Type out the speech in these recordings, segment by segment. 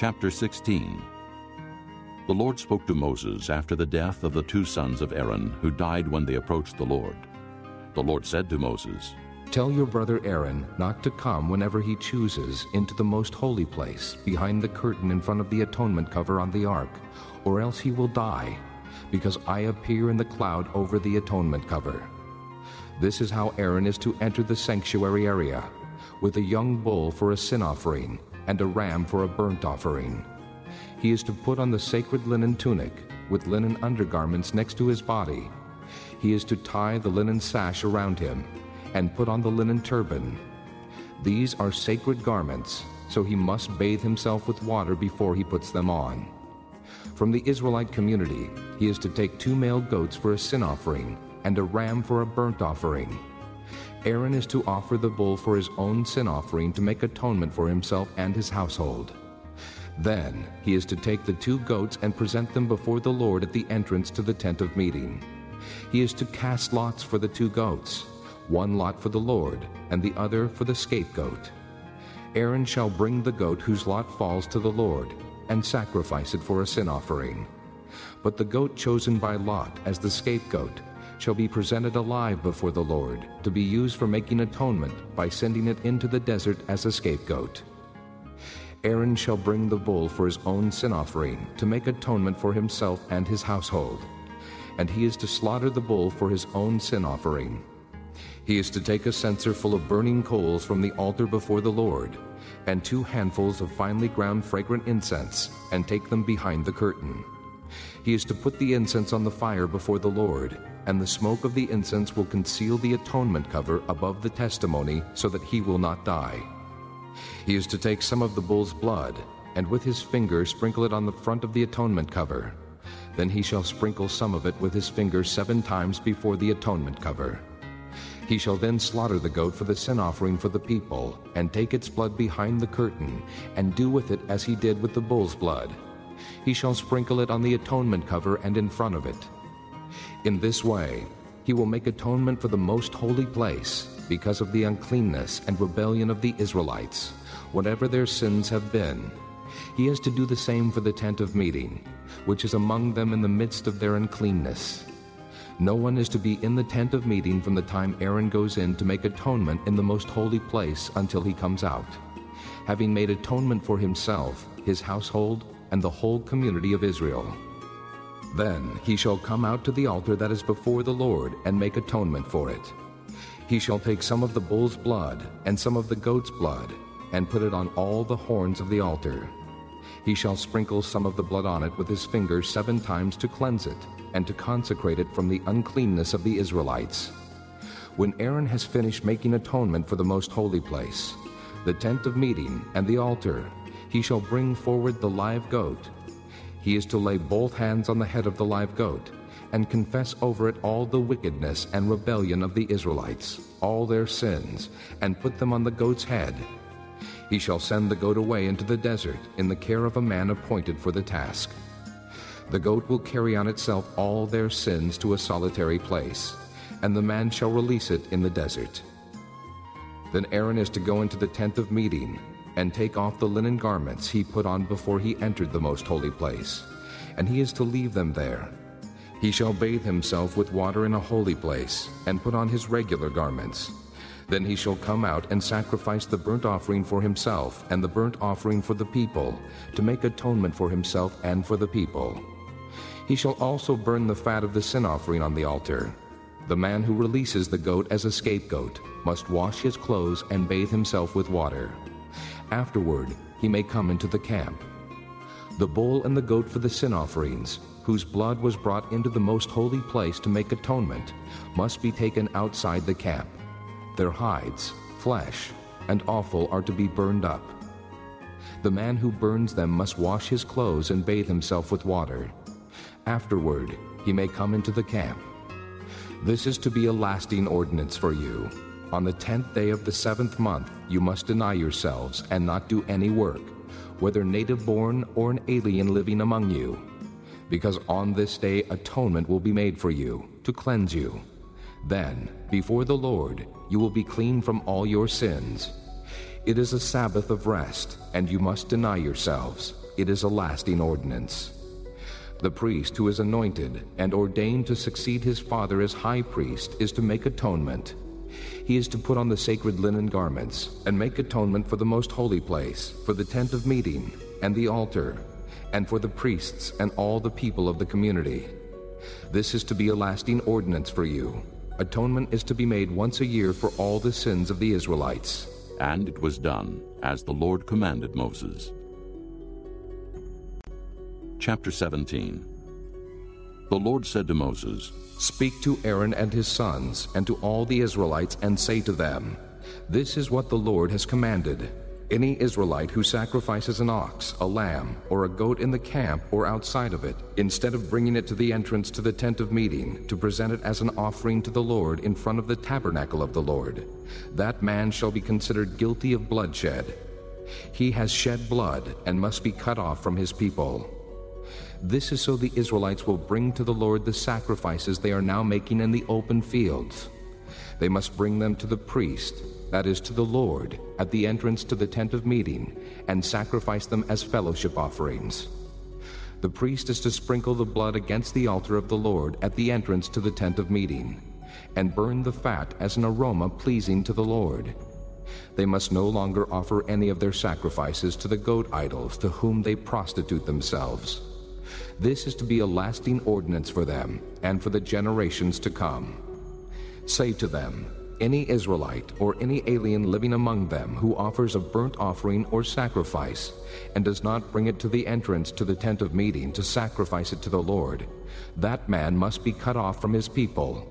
Chapter 16. The Lord spoke to Moses after the death of the two sons of Aaron, who died when they approached the Lord. The Lord said to Moses, "Tell your brother Aaron not to come whenever he chooses into the most holy place, behind the curtain in front of the atonement cover on the ark, or else he will die, because I appear in the cloud over the atonement cover. This is how Aaron is to enter the sanctuary area, with a young bull for a sin offering, and a ram for a burnt offering. He is to put on the sacred linen tunic, with linen undergarments next to his body. He is to tie the linen sash around him, and put on the linen turban. These are sacred garments, so he must bathe himself with water before he puts them on. From the Israelite community, he is to take 2 male goats for a sin offering, and a ram for a burnt offering. Aaron is to offer the bull for his own sin offering to make atonement for himself and his household. Then he is to take the 2 goats and present them before the Lord at the entrance to the tent of meeting. He is to cast lots for the 2 goats, 1 lot for the Lord, and the other for the scapegoat. Aaron shall bring the goat whose lot falls to the Lord, and sacrifice it for a sin offering. But the goat chosen by lot as the scapegoat shall be presented alive before the Lord, to be used for making atonement by sending it into the desert as a scapegoat. Aaron shall bring the bull for his own sin offering, to make atonement for himself and his household. And he is to slaughter the bull for his own sin offering. He is to take a censer full of burning coals from the altar before the Lord, and 2 handfuls of finely ground fragrant incense, and take them behind the curtain. He is to put the incense on the fire before the Lord, and the smoke of the incense will conceal the atonement cover above the testimony, so that he will not die. He is to take some of the bull's blood, and with his finger sprinkle it on the front of the atonement cover. Then he shall sprinkle some of it with his finger 7 times before the atonement cover. He shall then slaughter the goat for the sin offering for the people, and take its blood behind the curtain, and do with it as he did with the bull's blood. He shall sprinkle it on the atonement cover and in front of it. In this way, he will make atonement for the most holy place, because of the uncleanness and rebellion of the Israelites, whatever their sins have been. He is to do the same for the tent of meeting, which is among them in the midst of their uncleanness. No one is to be in the tent of meeting from the time Aaron goes in to make atonement in the most holy place until he comes out, having made atonement for himself, his household, and the whole community of Israel. Then he shall come out to the altar that is before the Lord and make atonement for it. He shall take some of the bull's blood and some of the goat's blood, and put it on all the horns of the altar. He shall sprinkle some of the blood on it with his finger 7 times to cleanse it, and to consecrate it from the uncleanness of the Israelites. When Aaron has finished making atonement for the most holy place, the tent of meeting, and the altar, he shall bring forward the live goat. He is to lay both hands on the head of the live goat, and confess over it all the wickedness and rebellion of the Israelites, all their sins, and put them on the goat's head. He shall send the goat away into the desert in the care of a man appointed for the task. The goat will carry on itself all their sins to a solitary place, and the man shall release it in the desert. Then Aaron is to go into the tent of meeting, and take off the linen garments he put on before he entered the most holy place, and he is to leave them there. He shall bathe himself with water in a holy place, and put on his regular garments. Then he shall come out and sacrifice the burnt offering for himself and the burnt offering for the people, to make atonement for himself and for the people. He shall also burn the fat of the sin offering on the altar. The man who releases the goat as a scapegoat must wash his clothes and bathe himself with water. Afterward, he may come into the camp. The bull and the goat for the sin offerings, whose blood was brought into the most holy place to make atonement, must be taken outside the camp. Their hides, flesh, and offal are to be burned up. The man who burns them must wash his clothes and bathe himself with water. Afterward, he may come into the camp. This is to be a lasting ordinance for you. On the 10th day of the 7th month, you must deny yourselves and not do any work, whether native-born or an alien living among you, because on this day atonement will be made for you, to cleanse you. Then, before the Lord, you will be clean from all your sins. It is a Sabbath of rest, and you must deny yourselves. it is a lasting ordinance. The priest who is anointed and ordained to succeed his father as high priest is to make atonement. He is to put on the sacred linen garments and make atonement for the most holy place, for the tent of meeting and the altar, and for the priests and all the people of the community. This is to be a lasting ordinance for you. Atonement is to be made once a year for all the sins of the Israelites. And it was done, as the Lord commanded Moses. Chapter 17. The Lord said to Moses, "Speak to Aaron and his sons, and to all the Israelites, and say to them, This is what the Lord has commanded. Any Israelite who sacrifices an ox, a lamb, or a goat in the camp or outside of it, instead of bringing it to the entrance to the tent of meeting, to present it as an offering to the Lord in front of the tabernacle of the Lord, that man shall be considered guilty of bloodshed. He has shed blood and must be cut off from his people. This is so the Israelites will bring to the Lord the sacrifices they are now making in the open fields. They must bring them to the priest, that is, to the Lord, at the entrance to the tent of meeting, and sacrifice them as fellowship offerings. The priest is to sprinkle the blood against the altar of the Lord at the entrance to the tent of meeting, and burn the fat as an aroma pleasing to the Lord. They must no longer offer any of their sacrifices to the goat idols to whom they prostitute themselves. This is to be a lasting ordinance for them and for the generations to come. Say to them, Any Israelite or any alien living among them who offers a burnt offering or sacrifice and does not bring it to the entrance to the tent of meeting to sacrifice it to the Lord, that man must be cut off from his people.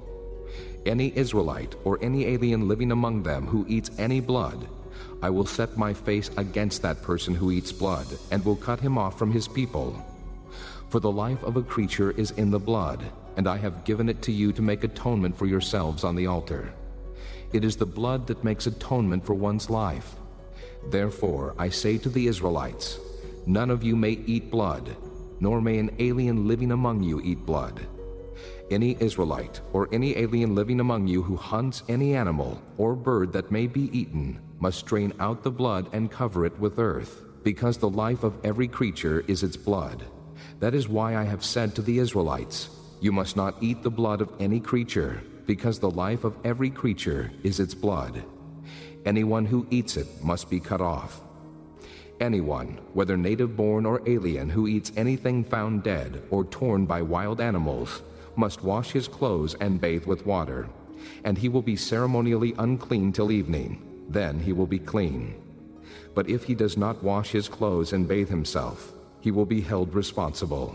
Any Israelite or any alien living among them who eats any blood, I will set my face against that person who eats blood and will cut him off from his people. For the life of a creature is in the blood, and I have given it to you to make atonement for yourselves on the altar. It is the blood that makes atonement for one's life. Therefore I say to the Israelites, None of you may eat blood, nor may an alien living among you eat blood. Any Israelite or any alien living among you who hunts any animal or bird that may be eaten must drain out the blood and cover it with earth, because the life of every creature is its blood. That is why I have said to the Israelites, You must not eat the blood of any creature, because the life of every creature is its blood. Anyone who eats it must be cut off. Anyone, whether native-born or alien, who eats anything found dead or torn by wild animals, must wash his clothes and bathe with water, and he will be ceremonially unclean till evening. Then he will be clean. But if he does not wash his clothes and bathe himself, he will be held responsible.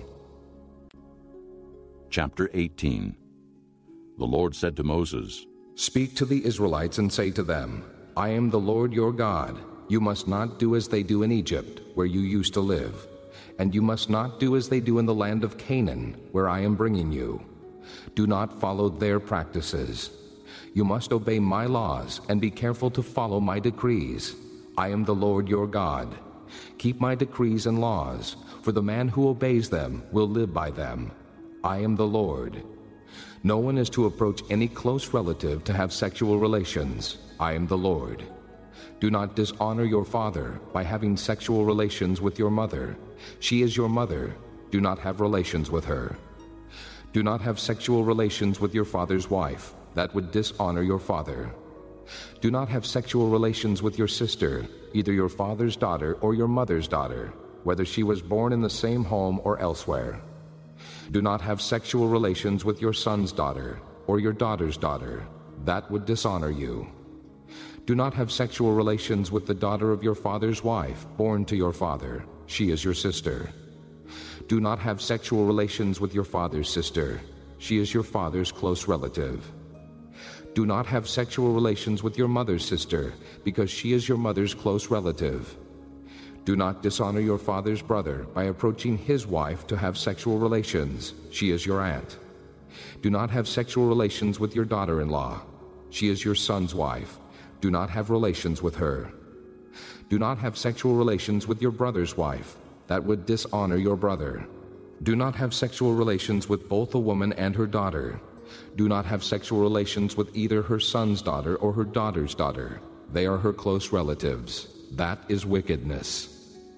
Chapter 18. The Lord said to Moses, Speak to the Israelites and say to them, I am the Lord your God. You must not do as they do in Egypt, where you used to live, and you must not do as they do in the land of Canaan, where I am bringing you. Do not follow their practices. You must obey my laws and be careful to follow my decrees. I am the Lord your God. Keep my decrees and laws, for the man who obeys them will live by them. I am the Lord. No one is to approach any close relative to have sexual relations. I am the Lord. Do not dishonor your father by having sexual relations with your mother. She is your mother. Do not have relations with her. Do not have sexual relations with your father's wife. That would dishonor your father. Do not have sexual relations with your sister, either your father's daughter or your mother's daughter, whether she was born in the same home or elsewhere. Do not have sexual relations with your son's daughter or your daughter's daughter. That would dishonor you. Do not have sexual relations with the daughter of your father's wife, born to your father. She is your sister. Do not have sexual relations with your father's sister. She is your father's close relative. Do not have sexual relations with your mother's sister, because she is your mother's close relative. Do not dishonor your father's brother by approaching his wife to have sexual relations. She is your aunt. Do not have sexual relations with your daughter-in-law. She is your son's wife. Do not have relations with her. Do not have sexual relations with your brother's wife. That would dishonor your brother. Do not have sexual relations with both a woman and her daughter. Do not have sexual relations with either her son's daughter or her daughter's daughter. They are her close relatives. That is wickedness.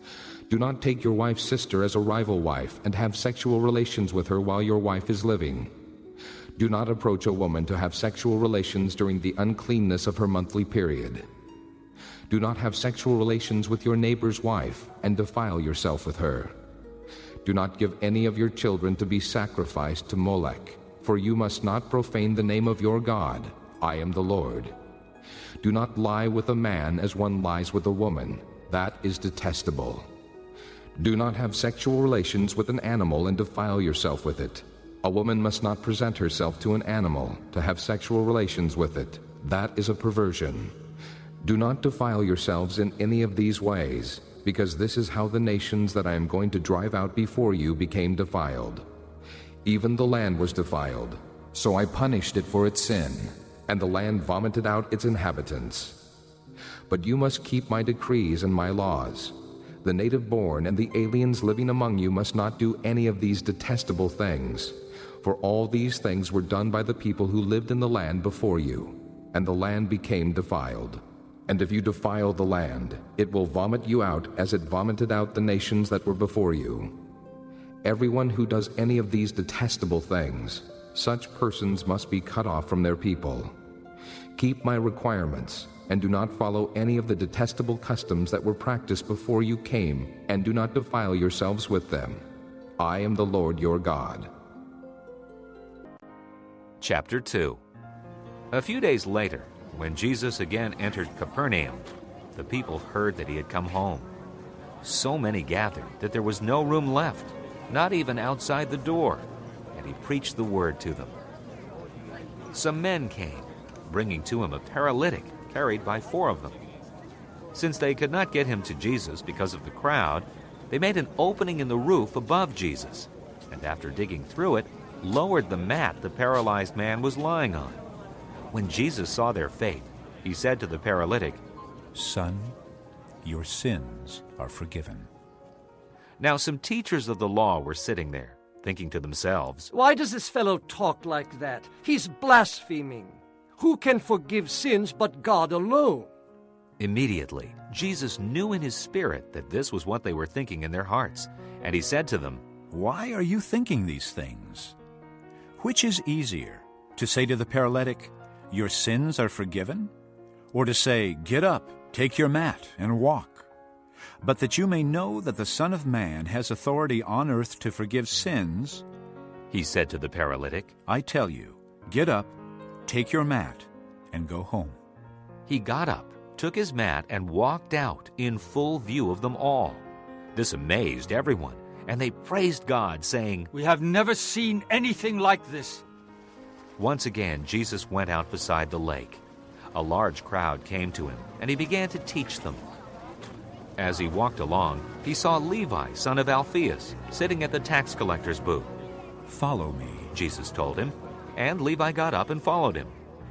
Do not take your wife's sister as a rival wife and have sexual relations with her while your wife is living. Do not approach a woman to have sexual relations during the uncleanness of her monthly period. Do not have sexual relations with your neighbor's wife and defile yourself with her. Do not give any of your children to be sacrificed to Molech, for you must not profane the name of your God. I am the Lord. Do not lie with a man as one lies with a woman. That is detestable. Do not have sexual relations with an animal and defile yourself with it. A woman must not present herself to an animal to have sexual relations with it. That is a perversion. Do not defile yourselves in any of these ways, because this is how the nations that I am going to drive out before you became defiled. Even the land was defiled, so I punished it for its sin, and the land vomited out its inhabitants. But you must keep my decrees and my laws. The native-born and the aliens living among you must not do any of these detestable things, for all these things were done by the people who lived in the land before you, and the land became defiled. And if you defile the land, it will vomit you out as it vomited out the nations that were before you. Everyone who does any of these detestable things, such persons must be cut off from their people. Keep my requirements, and do not follow any of the detestable customs that were practiced before you came, and do not defile yourselves with them. I am the Lord your God. Chapter 2. A few days later, when Jesus again entered Capernaum, the people heard that he had come home. So many gathered that there was no room left, not even outside the door, and he preached the word to them. Some men came, bringing to him a paralytic carried by 4 of them. Since they could not get him to Jesus because of the crowd, they made an opening in the roof above Jesus, and after digging through it, lowered the mat the paralyzed man was lying on. When Jesus saw their faith, he said to the paralytic, "Son, your sins are forgiven." Now some teachers of the law were sitting there, thinking to themselves, "Why does this fellow talk like that? He's blaspheming. Who can forgive sins but God alone?" Immediately, Jesus knew in his spirit that this was what they were thinking in their hearts, and he said to them, Why are you thinking these things? Which is easier, to say to the paralytic, "Your sins are forgiven," or to say, "Get up, take your mat, and walk"? But that you may know that the Son of Man has authority on earth to forgive sins, he said to the paralytic, I tell you, get up, take your mat, and go home. He got up, took his mat, and walked out in full view of them all. This amazed everyone, and they praised God, saying, "We have never seen anything like this." Once again, Jesus went out beside the lake. A large crowd came to him, and he began to teach them. As he walked along, he saw Levi, son of Alphaeus, sitting at the tax collector's booth. Follow me, Jesus told him, and Levi got up and followed him.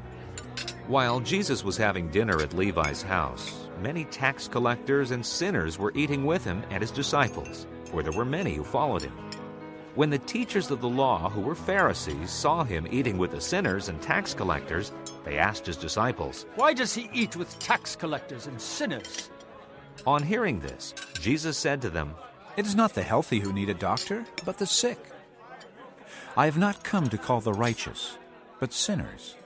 While Jesus was having dinner at Levi's house, many tax collectors and sinners were eating with him and his disciples, for there were many who followed him. When the teachers of the law, who were Pharisees, saw him eating with the sinners and tax collectors, they asked his disciples, "Why does he eat with tax collectors and sinners?" On hearing this, Jesus said to them, It is not the healthy who need a doctor, but the sick. I have not come to call the righteous, but sinners.